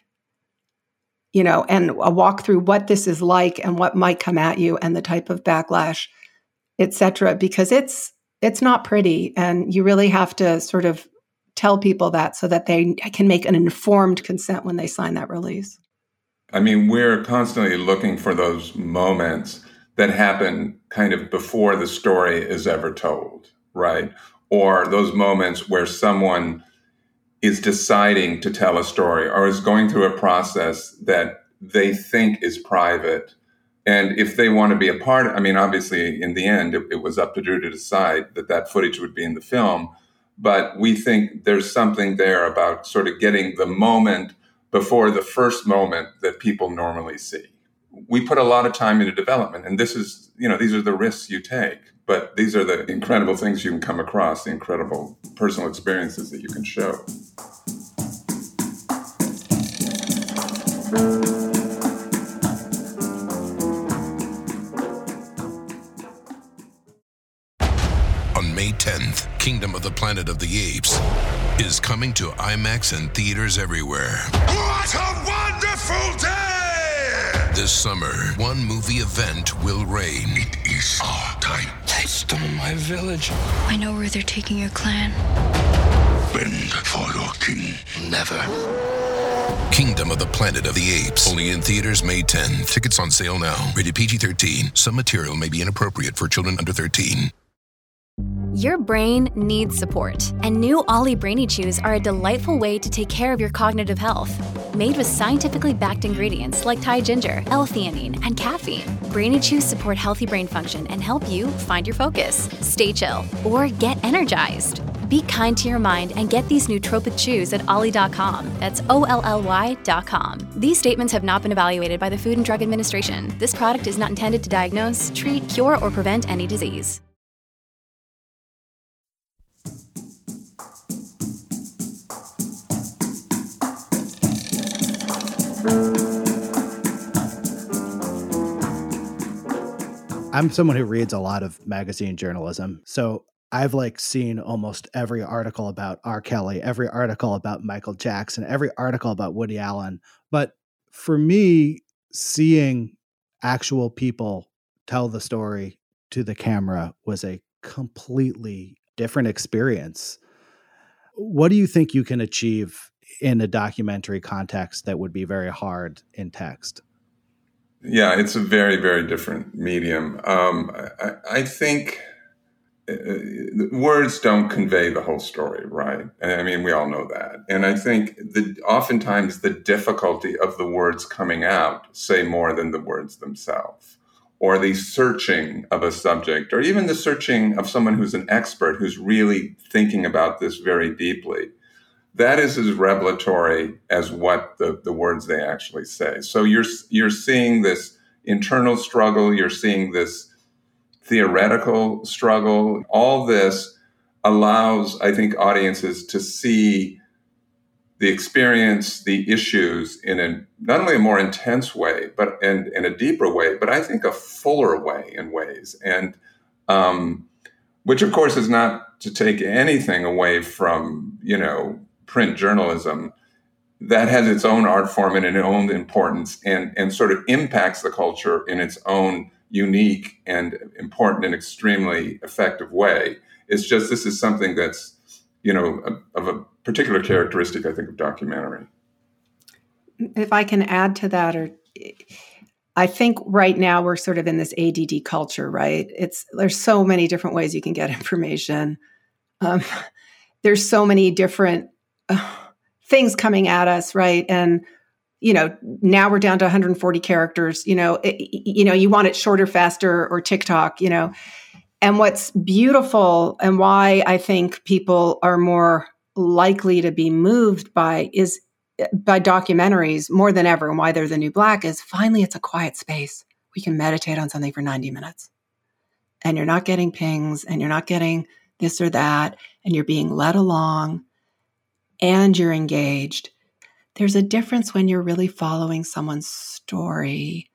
[SPEAKER 5] And a walk through what this is like and what might come at you and the type of backlash, et cetera, because it's It's not pretty. And you really have to sort of tell people that so that they can make an informed consent when they sign that release.
[SPEAKER 6] I mean, we're constantly looking for those moments that happen kind of before the story is ever told, right? Or those moments where someone is deciding to tell a story or is going through a process that they think is private. And if they want to be a part, I mean, obviously, in the end, it was up to Drew to decide that footage would be in the film. But we think there's something there about sort of getting the moment before the first moment that people normally see. We put a lot of time into development, and this is, these are the risks you take. But these are the incredible things you can come across, the incredible personal experiences that you can show.
[SPEAKER 13] On May 10th, Kingdom of the Planet of the Apes is coming to IMAX and theaters everywhere.
[SPEAKER 14] What a wonderful day!
[SPEAKER 13] This summer, one movie event will reign.
[SPEAKER 14] It is our time.
[SPEAKER 15] They stole my village.
[SPEAKER 16] I know where they're taking your clan.
[SPEAKER 14] Bend for your king.
[SPEAKER 15] Never.
[SPEAKER 13] Kingdom of the Planet of the Apes. Only in theaters May 10th. Tickets on sale now. Rated PG-13. Some material may be inappropriate for children under 13.
[SPEAKER 17] Your brain needs support, and new Ollie Brainy Chews are a delightful way to take care of your cognitive health. Made with scientifically backed ingredients like Thai ginger, L-theanine, and caffeine, Brainy Chews support healthy brain function and help you find your focus, stay chill, or get energized. Be kind to your mind and get these nootropic chews at ollie.com. That's OLLY.com. These statements have not been evaluated by the Food and Drug Administration. This product is not intended to diagnose, treat, cure, or prevent any disease.
[SPEAKER 2] I'm someone who reads a lot of magazine journalism. So I've seen almost every article about R. Kelly, every article about Michael Jackson, every article about Woody Allen. But for me, seeing actual people tell the story to the camera was a completely different experience. What do you think you can achieve in a documentary context that would be very hard in text?
[SPEAKER 6] Yeah, it's a very, very different medium. I think words don't convey the whole story, right? I mean, we all know that. And I think oftentimes the difficulty of the words coming out say more than the words themselves, or the searching of a subject, or even the searching of someone who's an expert who's really thinking about this very deeply. That is as revelatory as what the words they actually say. So you're seeing this internal struggle, you're seeing this theoretical struggle. All this allows, I think, audiences to see the experience, the issues in not only a more intense way, but in a deeper way, but I think a fuller way in ways. And which, of course, is not to take anything away from, print journalism. That has its own art form and its own importance and sort of impacts the culture in its own unique and important and extremely effective way. It's just, this is something that's, of a particular characteristic, I think, of documentary.
[SPEAKER 5] If I can add to that, I think right now we're sort of in this ADD culture, right? There's so many different ways you can get information. There's so many different things coming at us, right? And, now we're down to 140 characters, you want it shorter, faster, or TikTok, And what's beautiful and why I think people are more likely to be moved by documentaries more than ever, and why they're the new black is finally it's a quiet space. We can meditate on something for 90 minutes. And you're not getting pings, and you're not getting this or that, and you're being led along, and you're engaged. There's a difference when you're really following someone's story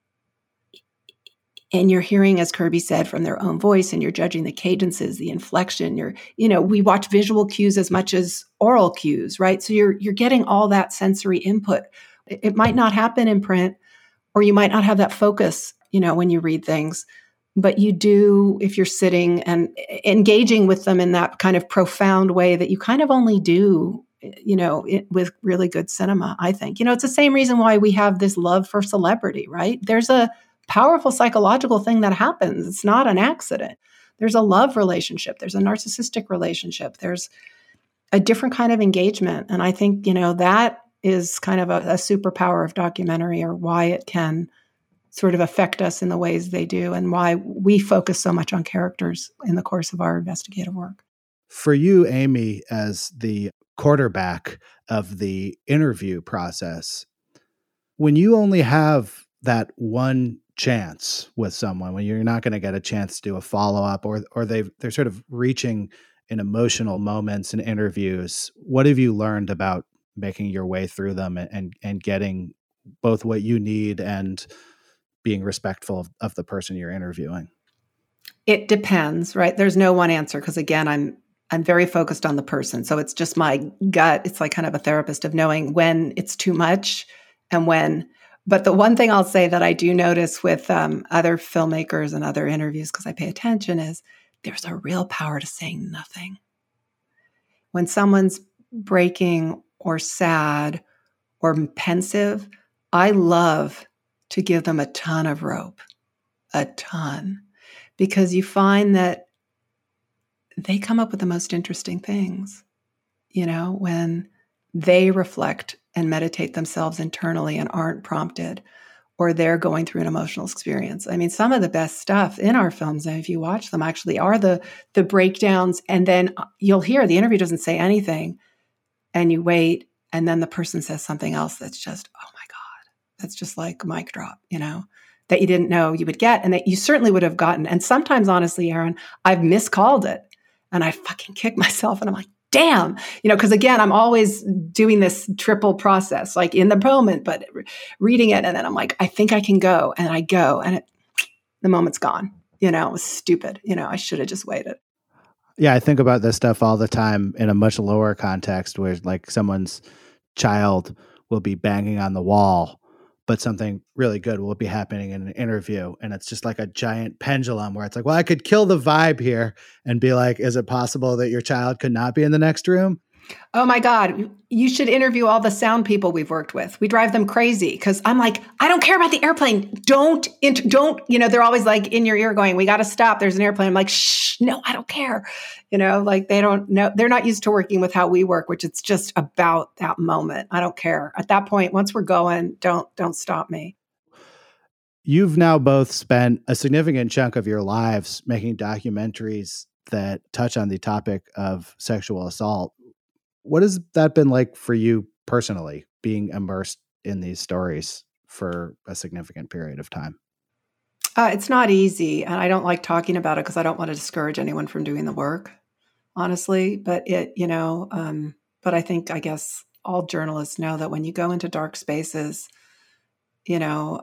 [SPEAKER 5] and you're hearing, as Kirby said, from their own voice, and you're judging the cadences, the inflection. We watch visual cues as much as oral cues, right? So you're getting all that sensory input. It might not happen in print, or you might not have that focus, when you read things, But you do, if you're sitting and engaging with them in that kind of profound way that you kind of only do, with really good cinema, I think. It's the same reason why we have this love for celebrity, right? There's a powerful psychological thing that happens. It's not an accident. There's a love relationship. There's a narcissistic relationship. There's a different kind of engagement. And I think, that is kind of a superpower of documentary, or why it can sort of affect us in the ways they do, and why we focus so much on characters in the course of our investigative work.
[SPEAKER 2] For you, Amy, as the quarterback of the interview process, when you only have that one chance with someone, when you're not going to get a chance to do a follow-up, or they're sort of reaching in emotional moments in interviews, what have you learned about making your way through them and getting both what you need and being respectful of the person you're interviewing?
[SPEAKER 5] It depends, right? There's no one answer, because again, I'm very focused on the person. So it's just my gut. It's like kind of a therapist of knowing when it's too much and when. But the one thing I'll say that I do notice with other filmmakers and other interviews, because I pay attention, is there's a real power to saying nothing. When someone's breaking or sad or pensive, I love to give them a ton of rope, a ton, because you find that they come up with the most interesting things, when they reflect and meditate themselves internally and aren't prompted, or they're going through an emotional experience. I mean, some of the best stuff in our films, and if you watch them, actually are the breakdowns, and then you'll hear the interview doesn't say anything, and you wait, and then the person says something else that's just, oh my God, that's just like a mic drop, that you didn't know you would get, and that you certainly would have gotten. And sometimes, honestly, Aaron, I've miscalled it, and I fucking kick myself, and I'm like, damn, because again, I'm always doing this triple process, like in the moment, but reading it. And then I'm like, I think I can go. And I go, and the moment's gone. It was stupid. I should have just waited.
[SPEAKER 2] Yeah. I think about this stuff all the time in a much lower context, where like someone's child will be banging on the wall, but something really good will be happening in an interview. And it's just like a giant pendulum where it's like, well, I could kill the vibe here and be like, is it possible that your child could not be in the next room?
[SPEAKER 5] Oh my God, you should interview all the sound people we've worked with. We drive them crazy, because I'm like, I don't care about the airplane. Don't, they're always like in your ear going, we got to stop. There's an airplane. I'm like, shh, no, I don't care. Like they don't know. They're not used to working with how we work, which it's just about that moment. I don't care. At that point, once we're going, don't stop me.
[SPEAKER 2] You've now both spent a significant chunk of your lives making documentaries that touch on the topic of sexual assault. What has that been like for you personally, being immersed in these stories for a significant period of time?
[SPEAKER 5] It's not easy, and I don't like talking about it because I don't want to discourage anyone from doing the work, honestly. But but I guess all journalists know that when you go into dark spaces, there's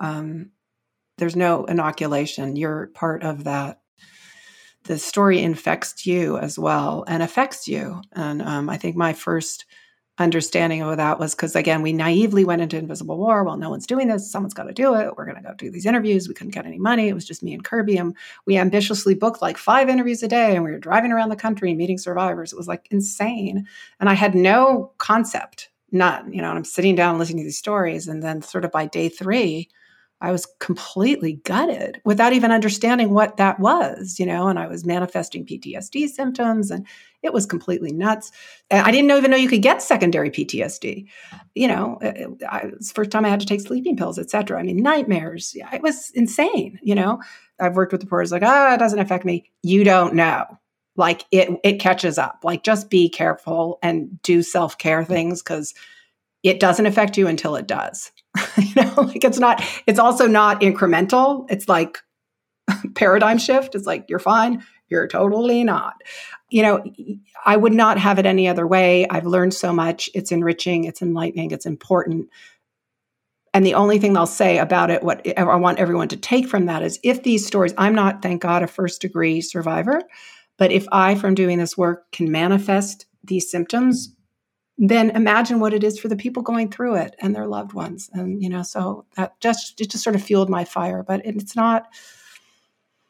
[SPEAKER 5] no inoculation. You're part of that. The story infects you as well and affects you. And I think my first understanding of that was because, again, we naively went into Invisible War. Well, no one's doing this. Someone's got to do it. We're going to go do these interviews. We couldn't get any money. It was just me and Kirby. And we ambitiously booked like 5 interviews a day. And we were driving around the country and meeting survivors. It was like insane. And I had no concept, none, and I'm sitting down and listening to these stories. And then sort of by day 3, I was completely gutted without even understanding what that was, and I was manifesting PTSD symptoms, and it was completely nuts. And I didn't even know you could get secondary PTSD. It's the first time I had to take sleeping pills, et cetera. I mean, nightmares. It was insane. I've worked with reporters like, it doesn't affect me. You don't know. Like it catches up. Like just be careful and do self-care things, because it doesn't affect you until it does. It's also not incremental. It's like paradigm shift. It's like, you're fine. You're totally not. I would not have it any other way. I've learned so much. It's enriching. It's enlightening. It's important. And the only thing I'll say about it, what I want everyone to take from that is, if these stories, I'm not, thank God, a first-degree survivor, but if I, from doing this work, can manifest these symptoms, then imagine what it is for the people going through it and their loved ones. And, so it just sort of fueled my fire, but it's not,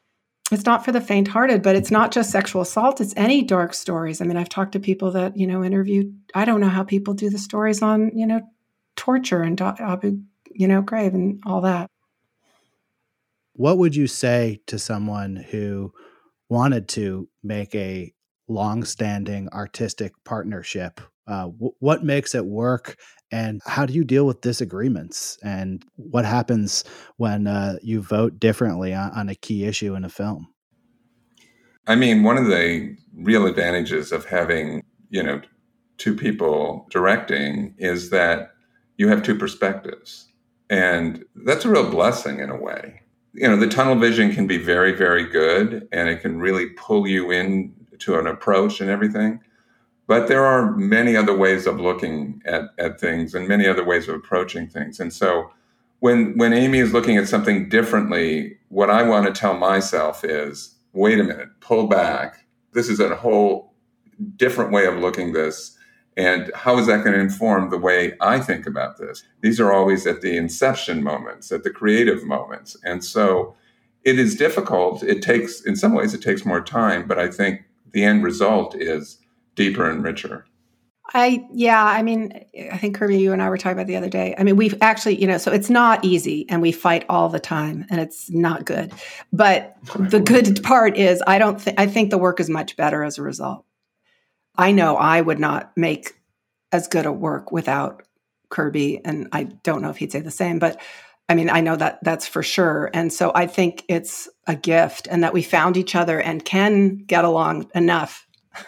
[SPEAKER 5] It's not for the faint-hearted, but it's not just sexual assault. It's any dark stories. I mean, I've talked to people that, interview. I don't know how people do the stories on, torture and Abu, Ghraib and all that.
[SPEAKER 2] What would you say to someone who wanted to make a long-standing artistic partnership? What makes it work, and how do you deal with disagreements? And what happens when you vote differently on a key issue in a film?
[SPEAKER 6] I mean, one of the real advantages of having, two people directing is that you have two perspectives. And that's a real blessing in a way. The tunnel vision can be very, very good, and it can really pull you in to an approach and everything. But there are many other ways of looking at things and many other ways of approaching things. And so when Amy is looking at something differently, what I want to tell myself is, wait a minute, pull back. This is a whole different way of looking at this. And how is that going to inform the way I think about this? These are always at the inception moments, at the creative moments. And so it is difficult. In some ways, it takes more time, but I think the end result is deeper and richer.
[SPEAKER 5] I think, Kirby, you and I were talking about the other day. I mean, we've actually, so it's not easy and we fight all the time and it's not good. But the good part is I think the work is much better as a result. I know I would not make as good a work without Kirby, and I don't know if he'd say the same, but I mean, I know that that's for sure. And so I think it's a gift, and that we found each other and can get along enough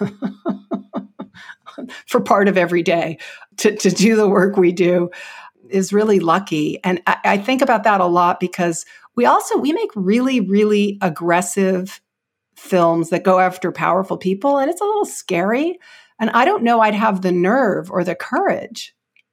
[SPEAKER 5] for part of every day to do the work we do is really lucky. And I think about that a lot because we make really, really aggressive films that go after powerful people, and it's a little scary. And I don't know I'd have the nerve or the courage,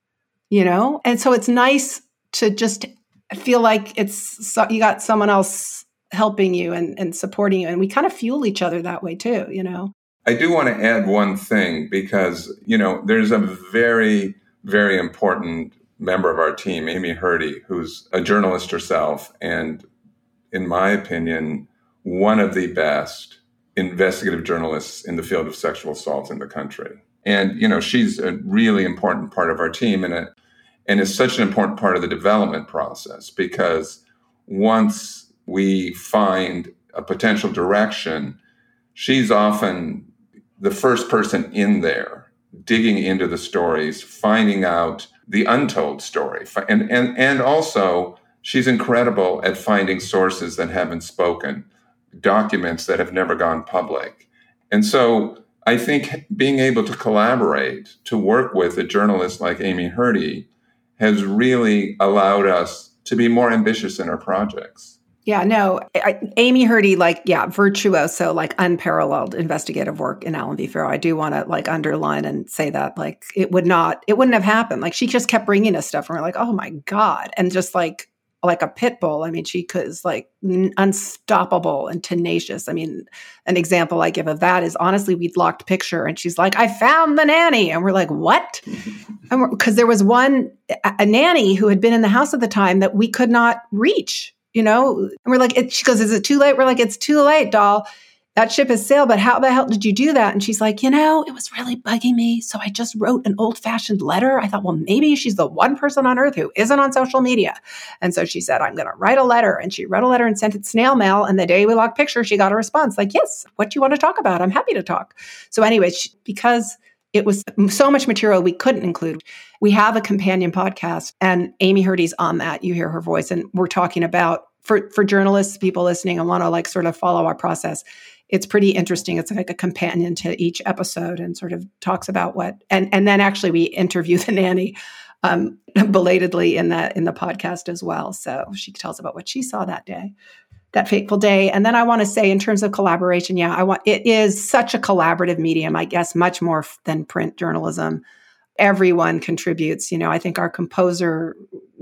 [SPEAKER 5] And so it's nice to just feel like you got someone else helping you and supporting you. And we kind of fuel each other that way too,
[SPEAKER 6] I do want to add one thing because, there's a very, very important member of our team, Amy Hrdy, who's a journalist herself. And in my opinion, one of the best investigative journalists in the field of sexual assault in the country. And, she's a really important part of our team and is such an important part of the development process because once we find a potential direction, she's often the first person in there, digging into the stories, finding out the untold story. And also, she's incredible at finding sources that haven't spoken, documents that have never gone public. And so I think being able to collaborate, to work with a journalist like Amy Hrdy has really allowed us to be more ambitious in our projects.
[SPEAKER 5] Yeah, no, Amy Hrdy, virtuoso, unparalleled investigative work in Allen v. Farrow. I do want to underline and say that it wouldn't have happened. She just kept bringing us stuff and we're like, oh my God. And just like a pit bull. I mean, she is unstoppable and tenacious. I mean, an example I give of that is honestly, we'd locked picture and she's like, I found the nanny. And we're like, what? Because there was a nanny who had been in the house at the time that we could not reach. And we're like, she goes, is it too late? We're like, it's too late, doll. That ship has sailed, but how the hell did you do that? And she's like, it was really bugging me. So I just wrote an old-fashioned letter. I thought, well, maybe she's the one person on earth who isn't on social media. And so she said, I'm going to write a letter. And she wrote a letter and sent it snail mail. And the day we locked picture, she got a response like, yes, what do you want to talk about? I'm happy to talk. So anyway, because it was so much material we couldn't include, we have a companion podcast and Amy Hrdy's on that. You hear her voice and we're talking about, for journalists, people listening and want to sort of follow our process, it's pretty interesting. It's like a companion to each episode and sort of talks about and then actually we interview the nanny belatedly in the podcast as well. So she tells about what she saw that day, that fateful day. And then I want to say in terms of collaboration, it is such a collaborative medium, I guess, much more than print journalism. Everyone contributes. I think our composer,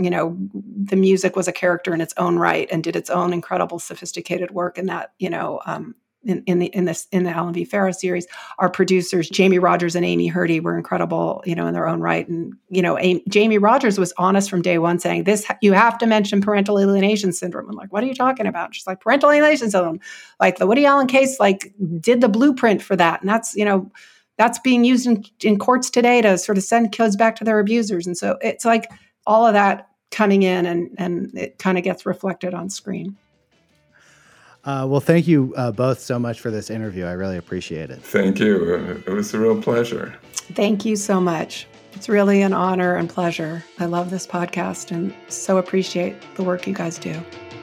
[SPEAKER 5] the music was a character in its own right and did its own incredible, sophisticated work. And that, in the Ellen V. Farrow series. Our producers, Jamie Rogers and Amy Hurdy, were incredible, in their own right. And, Jamie Rogers was honest from day one saying, you have to mention parental alienation syndrome. I'm like, what are you talking about? She's like, parental alienation syndrome. Like the Woody Allen case, did the blueprint for that. And that's being used in courts today to sort of send kids back to their abusers. And so it's like all of that coming in and it kind of gets reflected on screen.
[SPEAKER 2] Well, thank you both so much for this interview. I really appreciate it.
[SPEAKER 6] Thank you. It was a real pleasure.
[SPEAKER 5] Thank you so much. It's really an honor and pleasure. I love this podcast and so appreciate the work you guys do.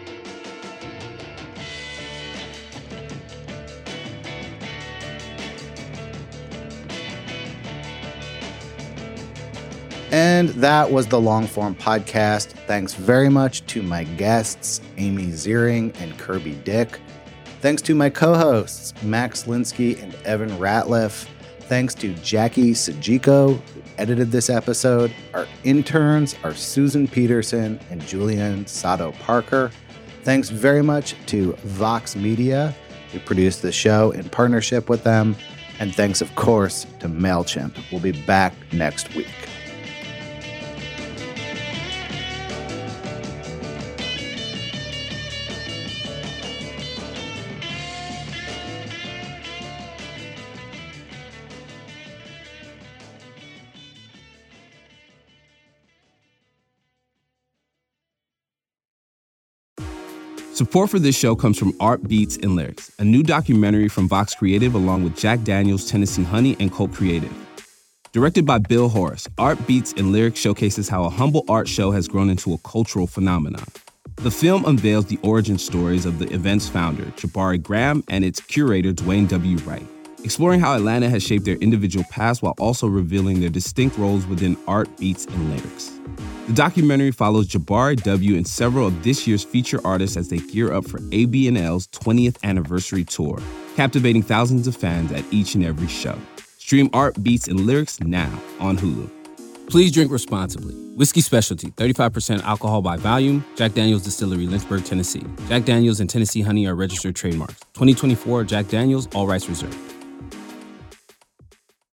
[SPEAKER 2] And that was the Longform Podcast. Thanks very much to my guests, Amy Ziering and Kirby Dick. Thanks to my co-hosts, Max Linsky and Evan Ratliff. Thanks to Jackie Sajiko, who edited this episode. Our interns are Susan Peterson and Julianne Sato Parker. Thanks very much to Vox Media, who produced the show in partnership with them. And thanks, of course, to MailChimp. We'll be back next week.
[SPEAKER 1] Support for this show comes from Art Beats and Lyrics, a new documentary from Vox Creative along with Jack Daniels, Tennessee Honey, and Colt Creative. Directed by Bill Horace, Art Beats and Lyrics showcases how a humble art show has grown into a cultural phenomenon. The film unveils the origin stories of the event's founder, Jabari Graham, and its curator, Dwayne W. Wright, exploring how Atlanta has shaped their individual past while also revealing their distinct roles within Art Beats and Lyrics. The documentary follows Jabari W. and several of this year's feature artists as they gear up for AB&L's 20th anniversary tour, captivating thousands of fans at each and every show. Stream Art Beats and Lyrics now on Hulu. Please drink responsibly. Whiskey Specialty, 35% alcohol by volume. Jack Daniel's Distillery, Lynchburg, Tennessee. Jack Daniel's and Tennessee Honey are registered trademarks. 2024 Jack Daniel's, all rights reserved.